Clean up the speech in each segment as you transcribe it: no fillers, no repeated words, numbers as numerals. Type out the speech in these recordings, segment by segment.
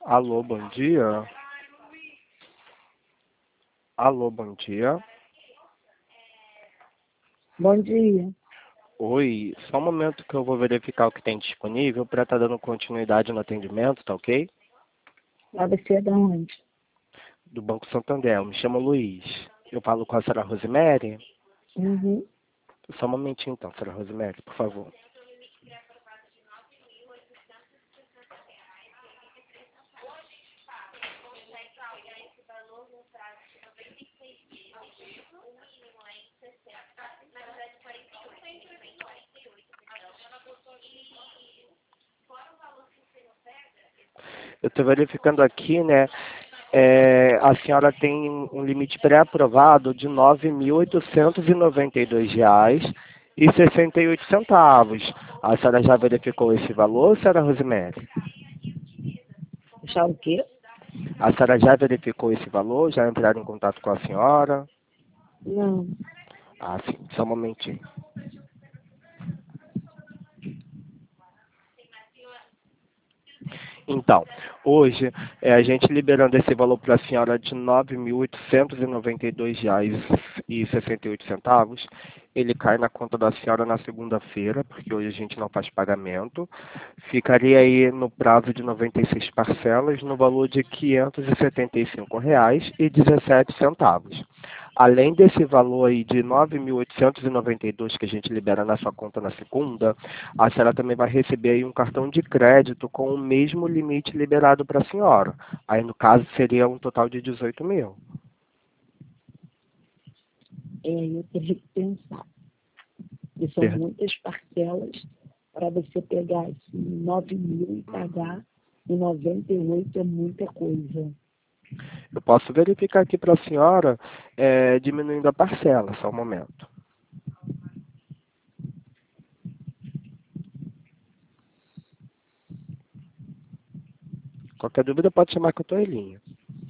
Alô, bom dia. Alô, bom dia. Bom dia. Oi, só um momento que eu vou verificar o que tem disponível para estar dando continuidade no atendimento, tá ok? Lá você é da onde? Do Banco Santander, eu me chamo Luiz. Eu falo com a senhora Rosemary? Uhum. Só um momentinho então, senhora Rosemary, por favor. Eu estou verificando aqui, né? A senhora tem um limite pré-aprovado de R$ 9.892,68. A senhora já verificou esse valor, senhora Rosemary? Já o quê? A senhora já verificou esse valor? Já entraram em contato com a senhora? Não. Ah, sim. Só um momentinho. Então, hoje, a gente liberando esse valor para a senhora de R$ 9.892,68, ele cai na conta da senhora na segunda-feira, porque hoje a gente não faz pagamento. Ficaria aí no prazo de 96 parcelas, no valor de R$ 575,17. Além desse valor aí de 9.892 que a gente libera na sua conta na segunda, a senhora também vai receber aí um cartão de crédito com o mesmo limite liberado para a senhora. Aí, no caso, seria um total de 18 mil. Eu teria que pensar. E são muitas parcelas para você pegar esse 9 mil e pagar em 98 é muita coisa. Eu posso verificar aqui para a senhora, diminuindo a parcela, só um momento. Qualquer dúvida pode chamar que eu estou em linha.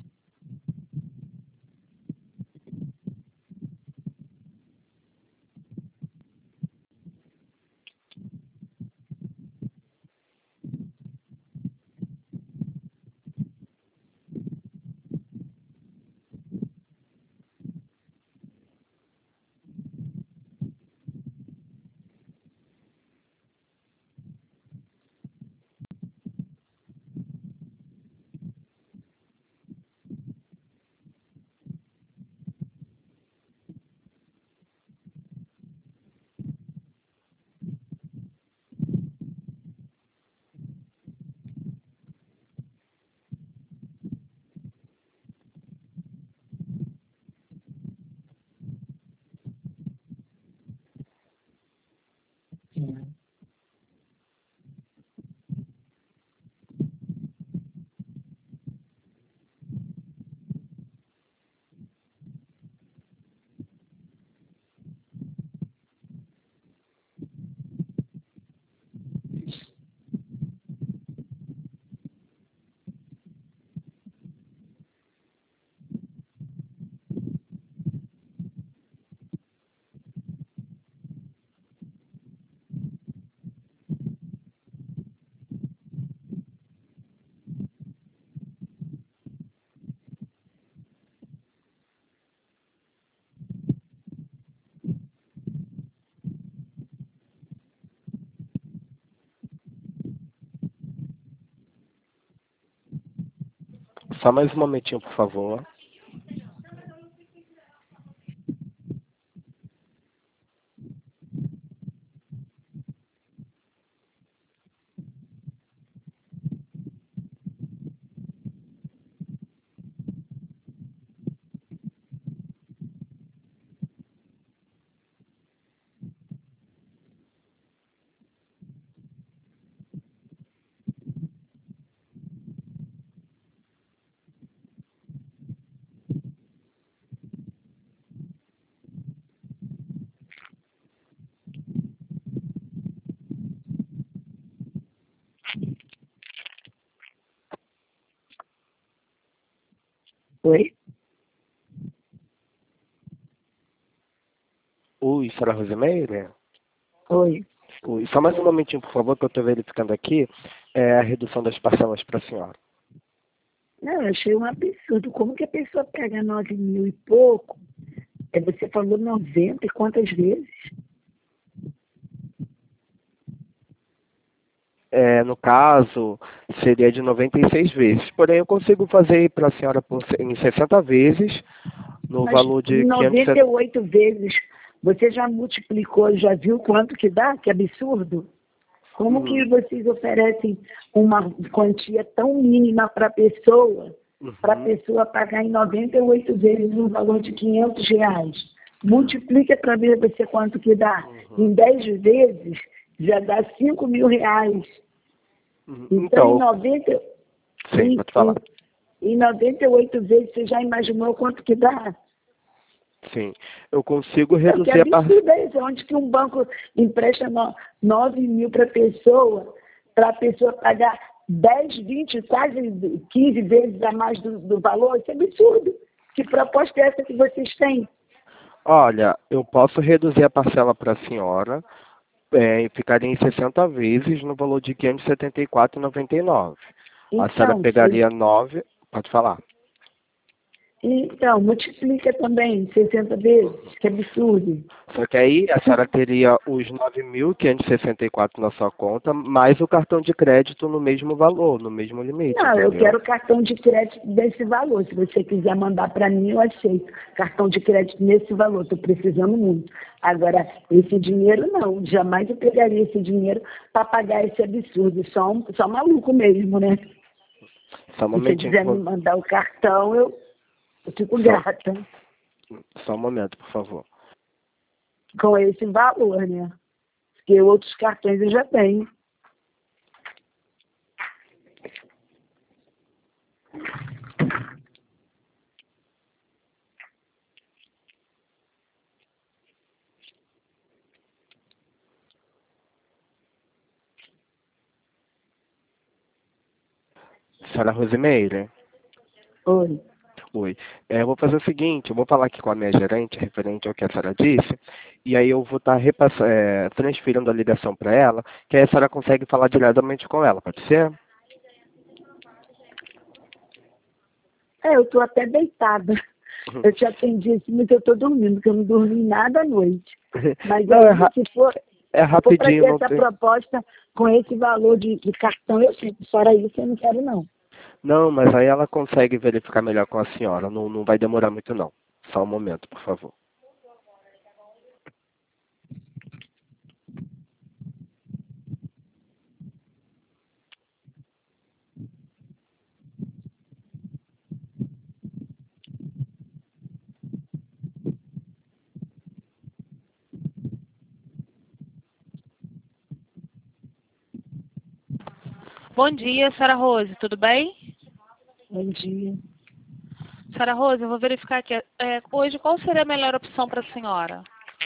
Só mais um momentinho, por favor. Oi? Oi, senhora Rosemary? Oi. Oi. Só mais um momentinho, por favor, que eu estou verificando aqui a redução das parcelas para a senhora. Não, eu achei um absurdo. Como que a pessoa pega 9 mil e pouco? Você falou 90 e quantas vezes? No caso, seria de 96 vezes. Porém, eu consigo fazer para a senhora em 60 vezes, no Mas valor de 570. 98 vezes, você já multiplicou, já viu quanto que dá? Que absurdo. Como que vocês oferecem uma quantia tão mínima para a pessoa pagar em 98 vezes um valor de R$ 500? Multiplica para ver você quanto que dá. Em 10 vezes, já dá R$ 5.000. Então, Então, sim, pode falar. Em 98 vezes, você já imaginou quanto que dá? Sim, eu consigo Que reduzir a absurdo é esse? Onde que um banco empresta 9 mil para a pessoa pagar 10, 20, quase 15 vezes a mais do valor? Isso é absurdo. Que proposta é essa que vocês têm? Olha, eu posso reduzir a parcela para a senhora, e ficaria em 60 vezes no valor de R$ 574,99. A senhora Então, pegaria 9, pode falar. Então, multiplica também 60 vezes, que absurdo. Só que aí a senhora teria os 9.564 na sua conta, mais o cartão de crédito no mesmo valor, no mesmo limite, Não, eu entendeu? quero cartão de crédito desse valor. Se você quiser mandar para mim, eu aceito. Cartão de crédito nesse valor, estou precisando muito. Agora, esse dinheiro não, jamais eu pegaria esse dinheiro para pagar esse absurdo. Só maluco mesmo, né? Só um Se você momentinho, quiser me mandar o cartão, eu fico grata só um momento, por favor. com esse valor, né? Porque outros cartões eu já tenho. Senhora Rosimeire? Oi. Oi. Eu vou fazer o seguinte, eu vou falar aqui com a minha gerente, referente ao que a senhora disse, e aí eu vou estar transferindo a ligação para ela, que aí a senhora consegue falar diretamente com ela, pode ser? Eu estou até deitada. Eu te atendi assim, mas eu estou dormindo, porque eu não dormi nada à noite. Mas Não, se for para rapidinho, ter não essa tem... proposta com esse valor de cartão, eu sinto. Fora isso, eu não quero, não. Não, mas aí ela consegue verificar melhor com a senhora, não vai demorar muito não. Só um momento, por favor. Bom dia, Sara Rose, tudo bem? Bom dia. Sara Rose, eu vou verificar aqui. Hoje, qual seria a melhor opção para a senhora?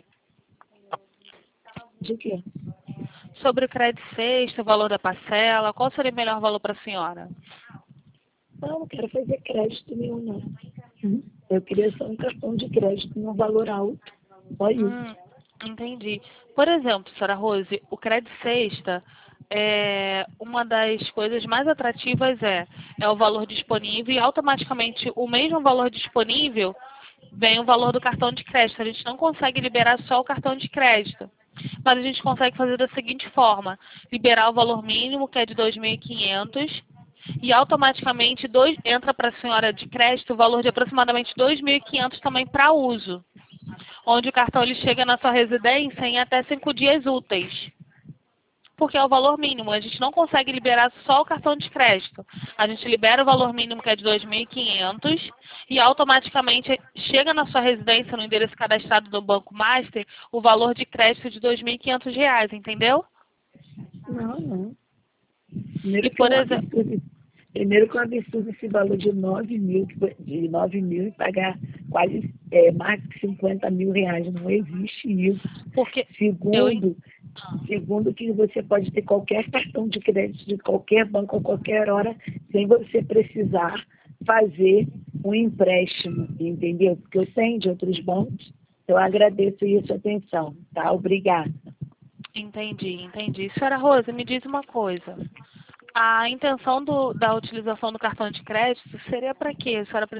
De quê? Sobre o crédito sexto, o valor da parcela, qual seria o melhor valor para a senhora? Não quero fazer crédito nenhum, não. Eu queria só um cartão de crédito num valor alto. Só isso. Entendi. Por exemplo, Sara Rose, o crédito sexta, uma das coisas mais atrativas é o valor disponível e automaticamente o mesmo valor disponível vem o valor do cartão de crédito. A gente não consegue liberar só o cartão de crédito, mas a gente consegue fazer da seguinte forma: liberar o valor mínimo, que é de 2.500, e automaticamente entra para a senhora de crédito o valor de aproximadamente 2.500 também para uso, onde o cartão ele chega na sua residência em até 5 dias úteis. Porque é o valor mínimo. A gente não consegue liberar só o cartão de crédito. A gente libera o valor mínimo, que é de 2.500, e automaticamente chega na sua residência, no endereço cadastrado do Banco Master, o valor de crédito de R$ 2.500, entendeu? Não. E, por exemplo, Primeiro que é um absurdo esse valor de 9 mil, e pagar quase mais de R$ 50 mil. Não existe isso. porque Segundo que você pode ter qualquer cartão de crédito de qualquer banco a qualquer hora, sem você precisar fazer um empréstimo, entendeu? Porque eu tenho de outros bancos, eu agradeço aí a sua atenção, tá? Obrigada. Entendi. Senhora Rosa, me diz uma coisa. A intenção da utilização do cartão de crédito seria para quê? A senhora